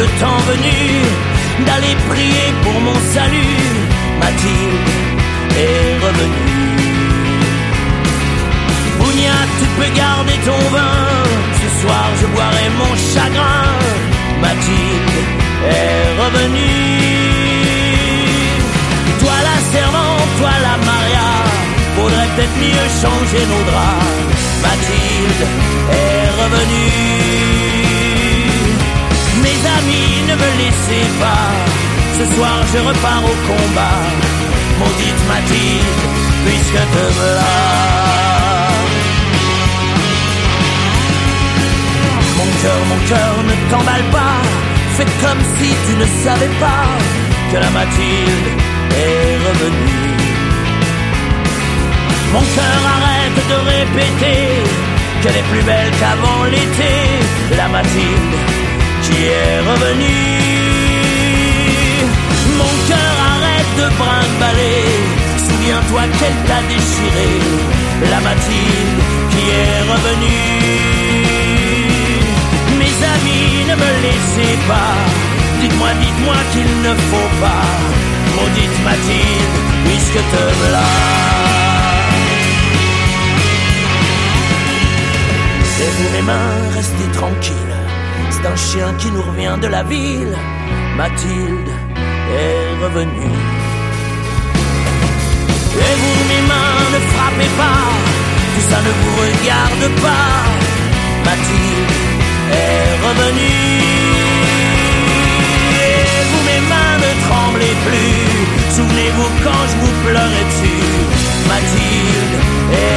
temps venu d'aller prier pour mon salut. Mathilde est revenue. Bougnat, tu peux garder ton vin, ce soir je boirai mon chagrin. Mathilde est revenue. Toi la servante, toi la Maria, faudrait peut-être mieux changer nos draps. Mathilde est revenue. Mes amis, ne me laissez pas, ce soir je repars au combat. Maudite Mathilde, puisque te voilà. Mon cœur, ne t'emballe pas, fais comme si tu ne savais pas que la Mathilde est revenue. Mon cœur, arrête de répéter qu'elle est plus belle qu'avant l'été, la Mathilde qui est revenue. Mon cœur, arrête de brinque-baller, souviens-toi qu'elle t'a déchiré, la Mathilde qui est revenue. Mes amis, ne me laissez pas, dites-moi qu'il ne faut pas, maudite Mathilde, puisque te voilà. Lèvez mes mains, restez tranquille, c'est un chien qui nous revient de la ville. Mathilde est revenue. Lèvez mes mains, ne frappez pas, tout ça ne vous regarde pas. Mathilde est revenue. Lèvez mes mains, ne tremblez plus, souvenez-vous quand je vous pleurais dessus. Mathilde est